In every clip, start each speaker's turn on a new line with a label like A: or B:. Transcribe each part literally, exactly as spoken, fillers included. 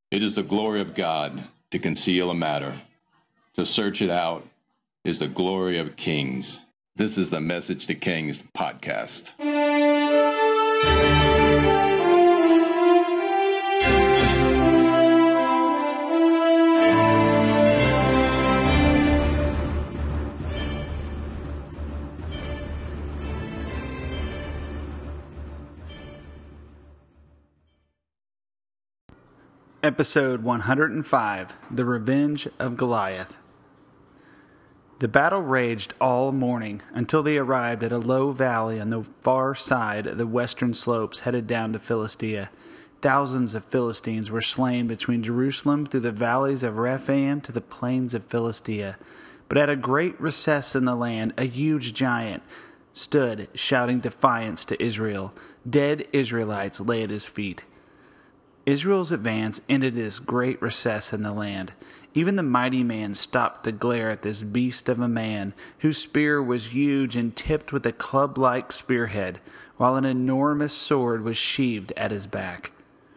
A: It is the glory of God to conceal a matter. To search it out is the glory of kings. This is the Message to Kings podcast.
B: Episode one hundred five, The Revenge of Goliath. The battle raged all morning until they arrived at a low valley on the far side of the western slopes headed down to Philistia. Thousands of Philistines were slain between Jerusalem through the valleys of Rephaim to the plains of Philistia. But at a great recess in the land, a huge giant stood shouting defiance to Israel. Dead Israelites lay at his feet. Israel's advance ended this great recess in the land. Even the mighty man stopped to glare at this beast of a man, whose spear was huge and tipped with a club-like spearhead, while an enormous sword was sheathed at his back.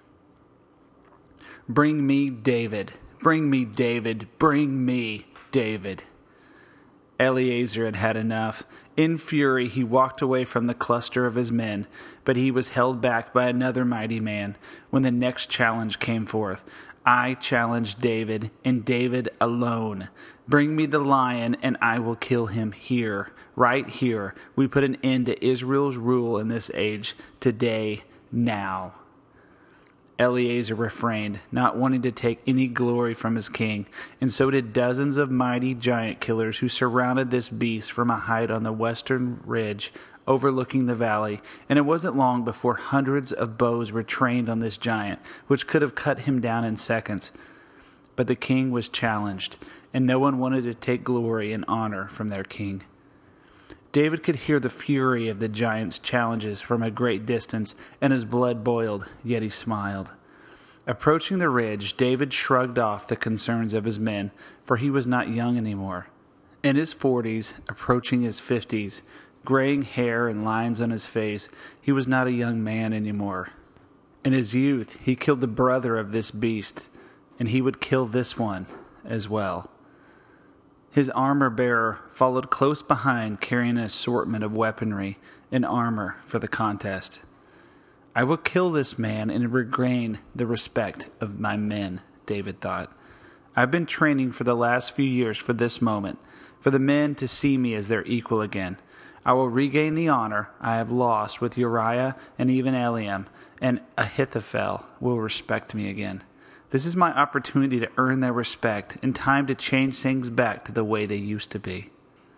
B: "Bring me David! Bring me David! Bring me David!" Eleazar had had enough. In fury, he walked away from the cluster of his men, but he was held back by another mighty man when the next challenge came forth. "I challenge David, and David alone. Bring me the lion, and I will kill him here, right here. We put an end to Israel's rule in this age, today, now." Eleazar refrained, not wanting to take any glory from his king, and so did dozens of mighty giant killers who surrounded this beast from a height on the western ridge overlooking the valley, and it wasn't long before hundreds of bows were trained on this giant, which could have cut him down in seconds. But the king was challenged, and no one wanted to take glory and honor from their king. David could hear the fury of the giant's challenges from a great distance, and his blood boiled, yet he smiled. Approaching the ridge, David shrugged off the concerns of his men, for he was not young anymore. In his forties, approaching his fifties, graying hair and lines on his face, he was not a young man anymore. In his youth, he killed the brother of this beast, and he would kill this one as well. His armor-bearer followed close behind, carrying an assortment of weaponry and armor for the contest. "I will kill this man and regain the respect of my men," David thought. "I've been training for the last few years for this moment, for the men to see me as their equal again. I will regain the honor I have lost with Uriah and even Eliam, and Ahithophel will respect me again. This is my opportunity to earn their respect and time to change things back to the way they used to be."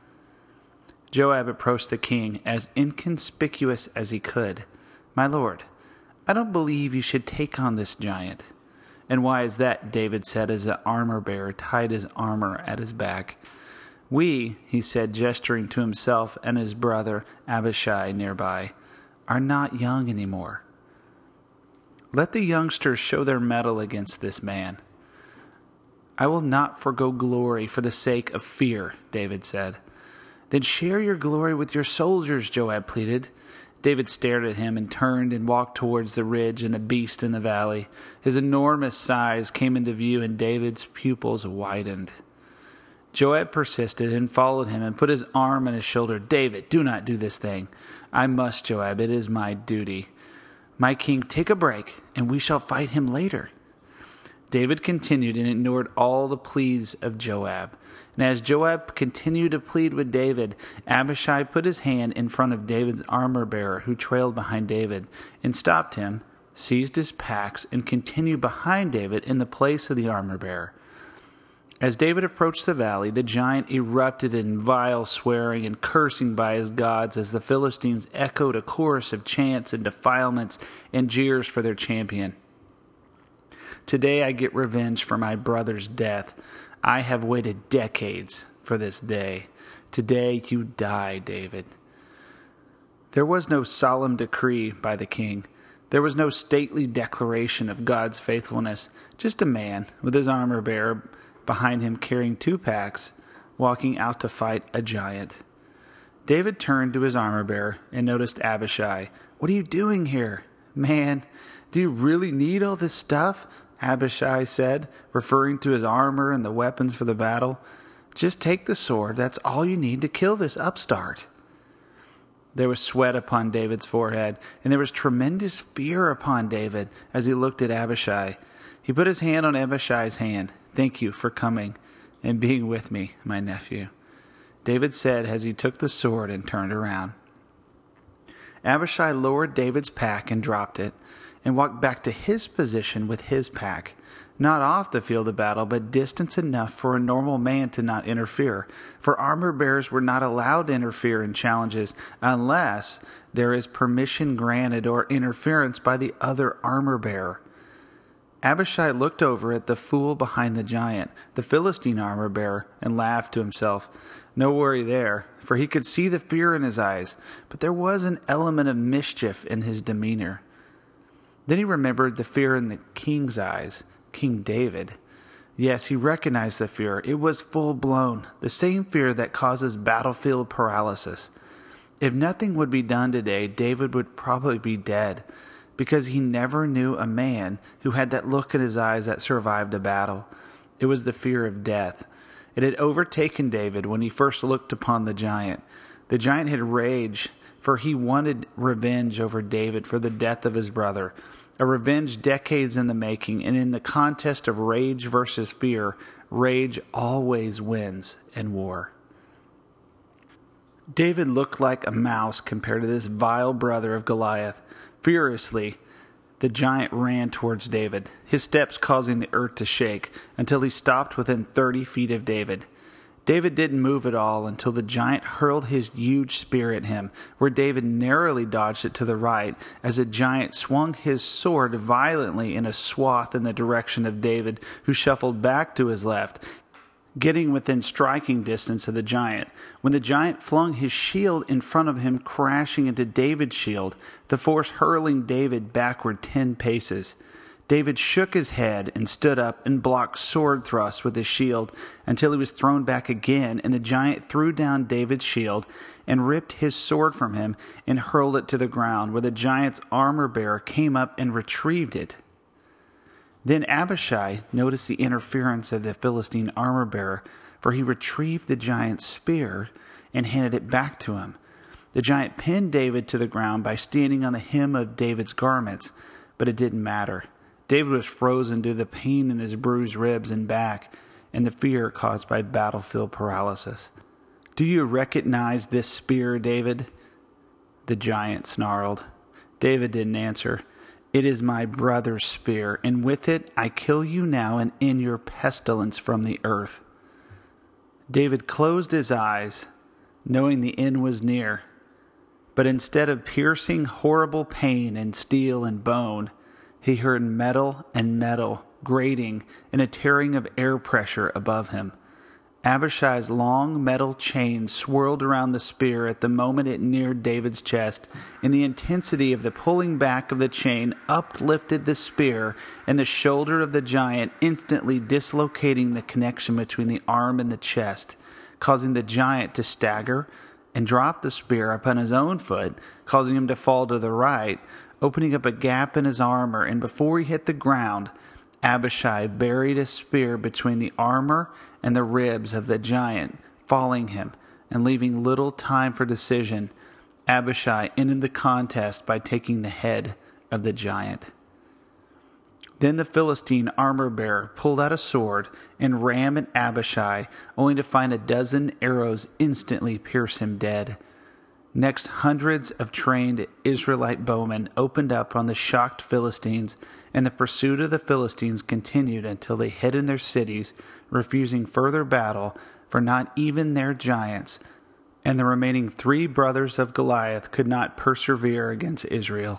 B: Joab approached the king as inconspicuous as he could. "My lord, I don't believe you should take on this giant." "And why is that?" David said as the armor-bearer tied his armor at his back. "We," he said, gesturing to himself and his brother Abishai nearby, "are not young anymore. Let the youngsters show their mettle against this man." "I will not forgo glory for the sake of fear," David said. "Then share your glory with your soldiers," Joab pleaded. David stared at him and turned and walked towards the ridge and the beast in the valley. His enormous size came into view, and David's pupils widened. Joab persisted and followed him and put his arm on his shoulder. "David, do not do this thing." "I must, Joab. It is my duty." "My king, take a break, and we shall fight him later." David continued and ignored all the pleas of Joab. And as Joab continued to plead with David, Abishai put his hand in front of David's armor-bearer, who trailed behind David, and stopped him, seized his packs, and continued behind David in the place of the armor-bearer. As David approached the valley, the giant erupted in vile swearing and cursing by his gods as the Philistines echoed a chorus of chants and defilements and jeers for their champion. "Today I get revenge for my brother's death. I have waited decades for this day. Today you die, David." There was no solemn decree by the king. There was no stately declaration of God's faithfulness. Just a man with his armor-bearer behind him carrying two packs, walking out to fight a giant. David turned to his armor-bearer and noticed Abishai. "What are you doing here? Man, do you really need all this stuff? Abishai said, referring to his armor and the weapons for the battle. "Just take the sword. That's all you need to kill this upstart." There was sweat upon David's forehead, and there was tremendous fear upon David as he looked at Abishai. He put his hand on Abishai's hand. "Thank you for coming and being with me, my nephew," David said as he took the sword and turned around. Abishai lowered David's pack and dropped it, and walked back to his position with his pack, not off the field of battle, but distance enough for a normal man to not interfere, for armor-bearers were not allowed to interfere in challenges unless there is permission granted or interference by the other armor-bearer. Abishai looked over at the fool behind the giant, the Philistine armor-bearer, and laughed to himself. No worry there, for he could see the fear in his eyes, but there was an element of mischief in his demeanor. Then he remembered the fear in the king's eyes, King David. Yes, he recognized the fear. It was full-blown, the same fear that causes battlefield paralysis. If nothing would be done today, David would probably be dead, because he never knew a man who had that look in his eyes that survived a battle. It was the fear of death. It had overtaken David when he first looked upon the giant. The giant had rage, for he wanted revenge over David for the death of his brother, a revenge decades in the making, and in the contest of rage versus fear, rage always wins in war. David looked like a mouse compared to this vile brother of Goliath. Furiously, the giant ran towards David, his steps causing the earth to shake, until he stopped within thirty feet of David. David didn't move at all until the giant hurled his huge spear at him, where David narrowly dodged it to the right as the giant swung his sword violently in a swath in the direction of David, who shuffled back to his left, getting within striking distance of the giant. When the giant flung his shield in front of him, crashing into David's shield, the force hurling David backward ten paces. David shook his head and stood up and blocked sword thrusts with his shield until he was thrown back again, and the giant threw down David's shield and ripped his sword from him and hurled it to the ground, where the giant's armor-bearer came up and retrieved it. Then Abishai noticed the interference of the Philistine armor-bearer, for he retrieved the giant's spear and handed it back to him. The giant pinned David to the ground by standing on the hem of David's garments, but it didn't matter. David was frozen due to the pain in his bruised ribs and back and the fear caused by battlefield paralysis. "Do you recognize this spear, David?" the giant snarled. David didn't answer. "It is my brother's spear, and with it I kill you now and end your pestilence from the earth." David closed his eyes, knowing the end was near. But instead of piercing horrible pain in steel and bone, he heard metal and metal grating and a tearing of air pressure above him. Abishai's long metal chain swirled around the spear at the moment it neared David's chest, and the intensity of the pulling back of the chain uplifted the spear and the shoulder of the giant, instantly dislocating the connection between the arm and the chest, causing the giant to stagger and drop the spear upon his own foot, causing him to fall to the right, opening up a gap in his armor, and before he hit the ground, Abishai buried a spear between the armor and the ribs of the giant, falling him and leaving little time for decision. Abishai ended the contest by taking the head of the giant. Then the Philistine armor-bearer pulled out a sword and ran at Abishai, only to find a dozen arrows instantly pierce him dead. Next, hundreds of trained Israelite bowmen opened up on the shocked Philistines, and the pursuit of the Philistines continued until they hid in their cities, refusing further battle, for not even their giants and the remaining three brothers of Goliath could not persevere against Israel.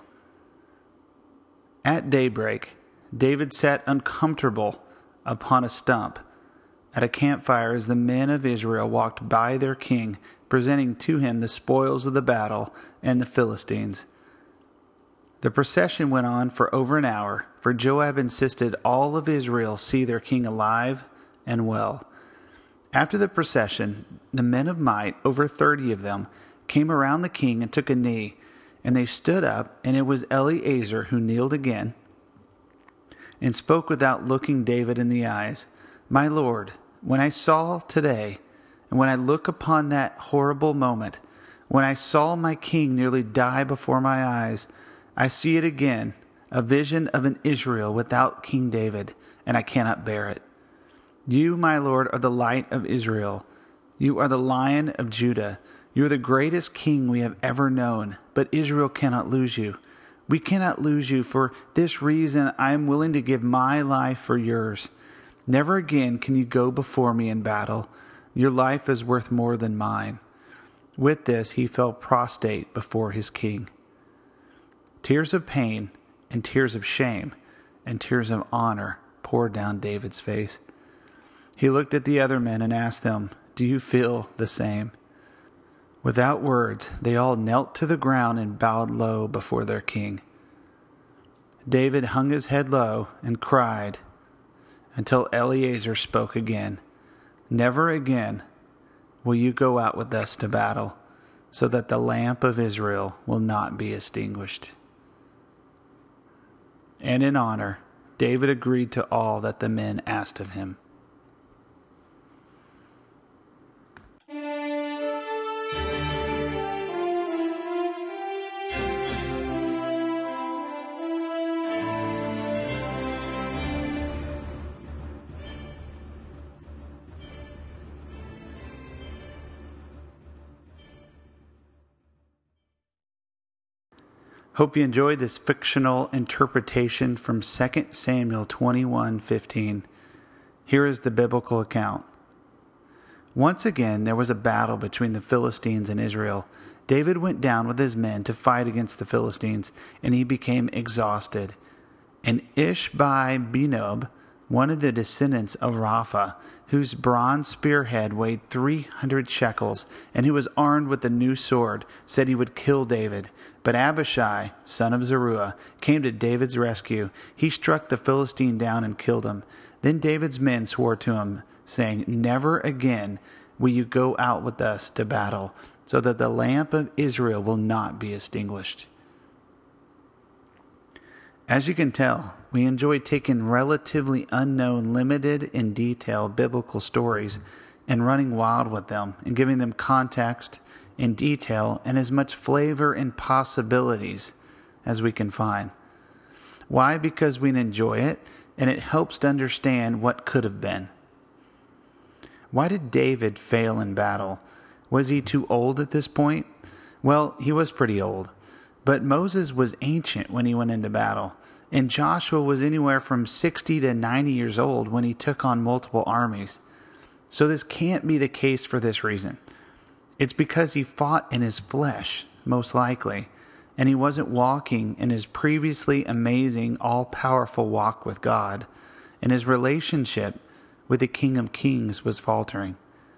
B: At daybreak, David sat uncomfortable upon a stump at a campfire as the men of Israel walked by their king, presenting to him the spoils of the battle and the Philistines. The procession went on for over an hour, for Joab insisted all of Israel see their king alive and well. After the procession, the men of might, over thirty of them, came around the king and took a knee, and they stood up, and it was Eleazar who kneeled again. and spoke without looking David in the eyes. My Lord, when I saw today, and when I look upon that horrible moment, when I saw my king nearly die before my eyes, I see it again, a vision of an Israel without King David, and I cannot bear it. You, my Lord, are the light of Israel. You are the Lion of Judah. You are the greatest king we have ever known, but Israel cannot lose you. We cannot lose you. For this reason, I am willing to give my life for yours. Never again can you go before me in battle. Your life is worth more than mine. With this, he fell prostrate before his king. Tears of pain and tears of shame and tears of honor poured down David's face. He looked at the other men and asked them, Do you feel the same? Without words, they all knelt to the ground and bowed low before their king. David hung his head low and cried until Eleazar spoke again. Never again will you go out with us to battle, so that the lamp of Israel will not be extinguished. And in honor, David agreed to all that the men asked of him. Hope you enjoyed this fictional interpretation from Second Samuel twenty-one fifteen. Here is the biblical account. Once again, there was a battle between the Philistines and Israel. David went down with his men to fight against the Philistines, and he became exhausted. And Ishbi-Benob, one of the descendants of Rapha, whose bronze spearhead weighed three hundred shekels, and who was armed with a new sword, said he would kill David. But Abishai, son of Zeruiah, came to David's rescue. He struck the Philistine down and killed him. Then David's men swore to him, saying, Never again will you go out with us to battle, so that the lamp of Israel will not be extinguished. As you can tell, we enjoy taking relatively unknown, limited in detail biblical stories and running wild with them and giving them context and detail and as much flavor and possibilities as we can find. Why? Because we enjoy it and it helps to understand what could have been. Why did David fail in battle? Was he too old at this point? Well, he was pretty old. But Moses was ancient when he went into battle, and Joshua was anywhere from sixty to ninety years old when he took on multiple armies. So this can't be the case for this reason. It's because he fought in his flesh, most likely, and he wasn't walking in his previously amazing, all-powerful walk with God, and his relationship with the King of Kings was faltering.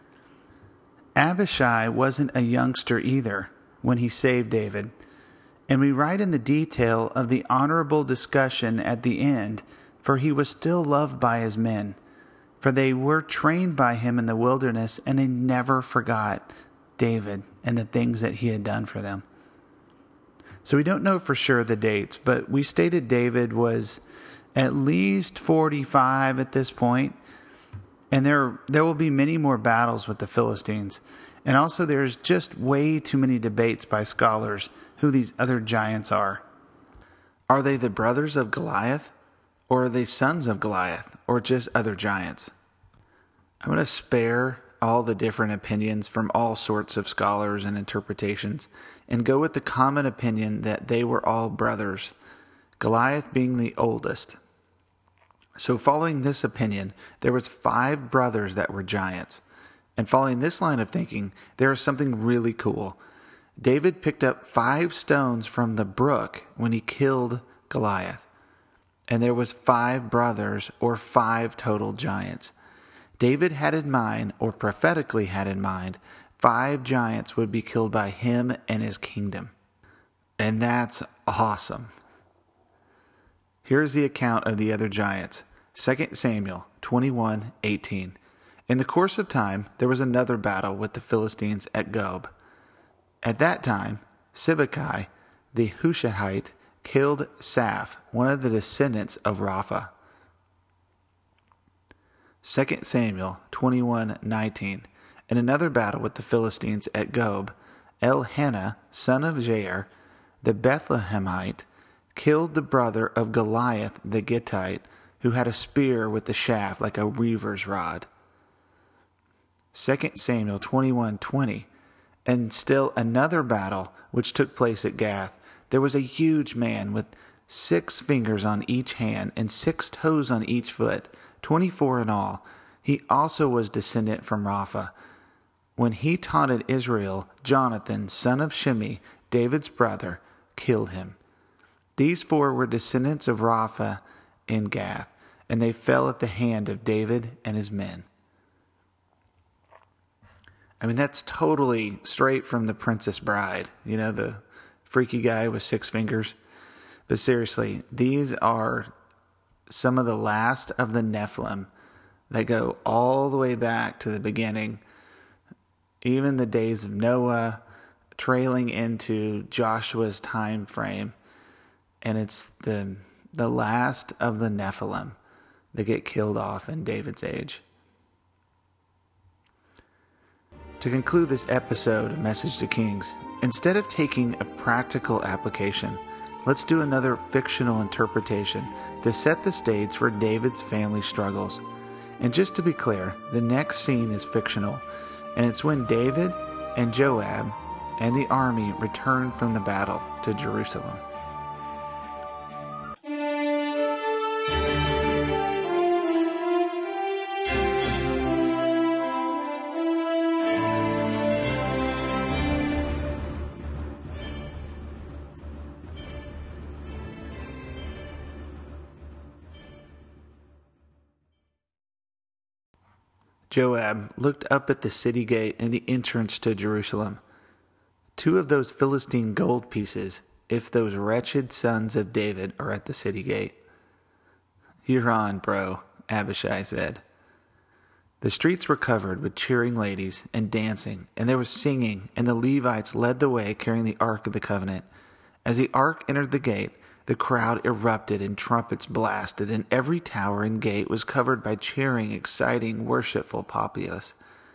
B: Abishai wasn't a youngster either when he saved David. And we write in the detail of the honorable discussion at the end, for he was still loved by his men, for they were trained by him in the wilderness, and they never forgot David and the things that he had done for them. So we don't know for sure the dates, but we stated David was at least forty-five at this point, and there there will be many more battles with the Philistines. And also there's just way too many debates by scholars who these other giants are. Are they the brothers of Goliath? Or are they sons of Goliath? Or just other giants? I'm going to spare all the different opinions from all sorts of scholars and interpretations and go with the common opinion that they were all brothers, Goliath being the oldest. So following this opinion, there was five brothers that were giants. And following this line of thinking, there is something really cool. David picked up five stones from the brook when he killed Goliath. And there was five brothers, or five total giants. David had in mind, or prophetically had in mind, five giants would be killed by him and his kingdom. And that's awesome. Here's the account of the other giants. Second Samuel twenty-one eighteen. In the course of time, there was another battle with the Philistines at Gob. At that time, Sibbecai, the Hushathite, killed Saph, one of the descendants of Rapha. Second Samuel twenty-one nineteen. In another battle with the Philistines at Gob, Elhanan, son of Jair, the Bethlehemite, killed the brother of Goliath the Gittite, who had a spear with the shaft like a weaver's rod. Second Samuel twenty-one twenty. And still another battle which took place at Gath, there was a huge man with six fingers on each hand and six toes on each foot, twenty-four in all. He also was descendant from Rapha. When he taunted Israel, Jonathan, son of Shimei, David's brother, killed him. These four were descendants of Rapha in Gath, and they fell at the hand of David and his men. I mean, that's totally straight from The Princess Bride. You know, the freaky guy with six fingers. But seriously, these are some of the last of the Nephilim that go all the way back to the beginning. Even the days of Noah, trailing into Joshua's time frame. And it's the the last of the Nephilim that get killed off in David's age. To conclude this episode of Message to Kings, instead of taking a practical application, let's do another fictional interpretation to set the stage for David's family struggles. And just to be clear, the next scene is fictional, and it's when David and Joab and the army return from the battle to Jerusalem. Joab looked up at the city gate and the entrance to Jerusalem. Two of those Philistine gold pieces, if those wretched sons of David are at the city gate. You're on, bro, Abishai said. The streets were covered with cheering ladies and dancing, and there was singing, and the Levites led the way carrying the Ark of the Covenant. As the Ark entered the gate, the crowd erupted and trumpets blasted, and every tower and gate was covered by cheering, exciting, worshipful populace.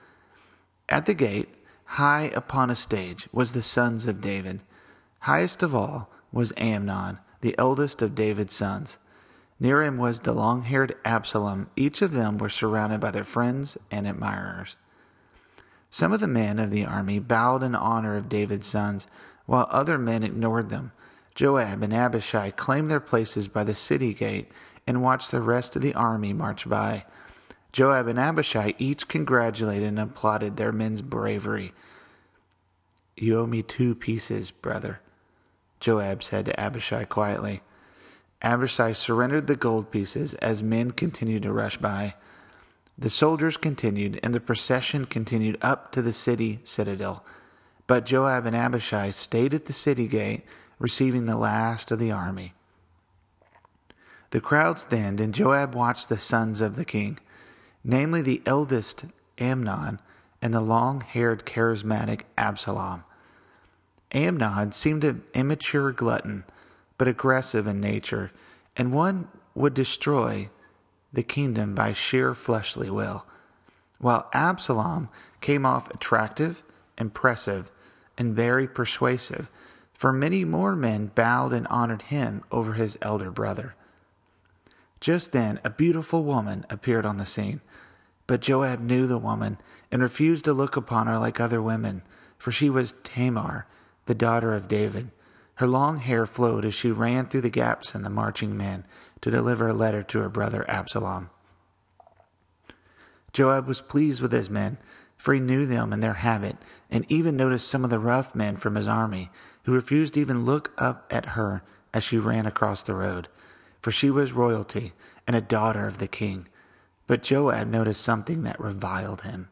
B: At the gate, high upon a stage, was the sons of David. Highest of all was Amnon, the eldest of David's sons. Near him was the long-haired Absalom. Each of them were surrounded by their friends and admirers. Some of the men of the army bowed in honor of David's sons, while other men ignored them. Joab and Abishai claimed their places by the city gate and watched the rest of the army march by. Joab and Abishai each congratulated and applauded their men's bravery. "You owe me two pieces, brother," Joab said to Abishai quietly. Abishai surrendered the gold pieces as men continued to rush by. The soldiers continued, and the procession continued up to the city citadel. But Joab and Abishai stayed at the city gate, receiving the last of the army. The crowds thinned, and Joab watched the sons of the king, namely the eldest Amnon and the long-haired charismatic Absalom. Amnon seemed an immature glutton, but aggressive in nature, and one would destroy the kingdom by sheer fleshly will, while Absalom came off attractive, impressive, and very persuasive, for many more men bowed and honored him over his elder brother. Just then, a beautiful woman appeared on the scene, but Joab knew the woman and refused to look upon her like other women, for she was Tamar, the daughter of David. Her long hair flowed as she ran through the gaps in the marching men to deliver a letter to her brother Absalom. Joab was pleased with his men, for he knew them and their habit, and even noticed some of the rough men from his army, who refused to even look up at her as she ran across the road, for she was royalty and a daughter of the king. But Joab noticed something that reviled him.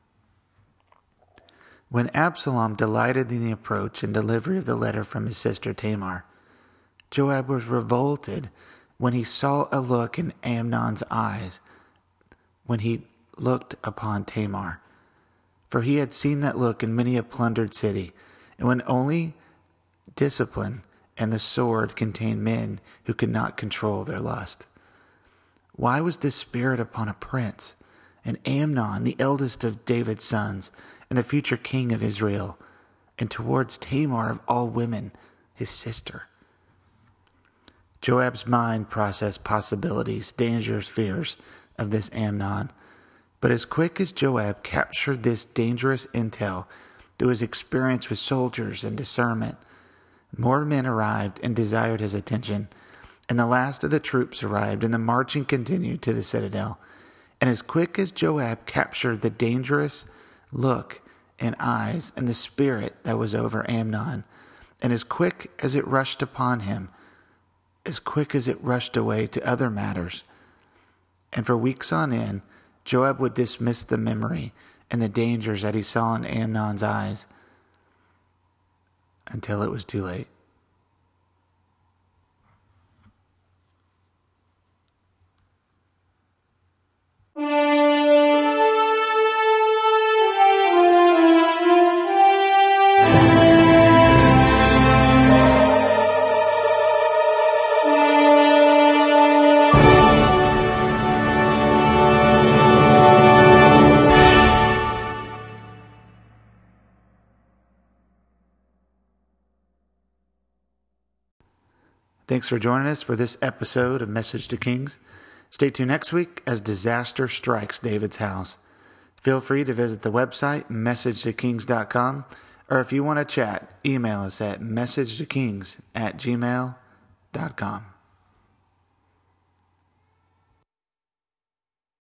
B: When Absalom delighted in the approach and delivery of the letter from his sister Tamar, Joab was revolted when he saw a look in Amnon's eyes when he looked upon Tamar, for he had seen that look in many a plundered city, and when only discipline and the sword contained men who could not control their lust. Why was this spirit upon a prince? and Amnon, the eldest of David's sons, and the future king of Israel, and towards Tamar of all women, his sister. Joab's mind processed possibilities, dangers, fears of this Amnon. But as quick as Joab captured this dangerous intel through his experience with soldiers and discernment, more men arrived and desired his attention, and the last of the troops arrived, and the marching continued to the citadel. And as quick as Joab captured the dangerous look and eyes and the spirit that was over Amnon, and as quick as it rushed upon him, as quick as it rushed away to other matters, and for weeks on end, Joab would dismiss the memory and the dangers that he saw in Amnon's eyes until it was too late. Thanks for joining us for this episode of Message to Kings. Stay tuned next week as disaster strikes David's house. Feel free to visit the website, message to kings dot com, or if you want to chat, email us at messagetokings at gmail dot com.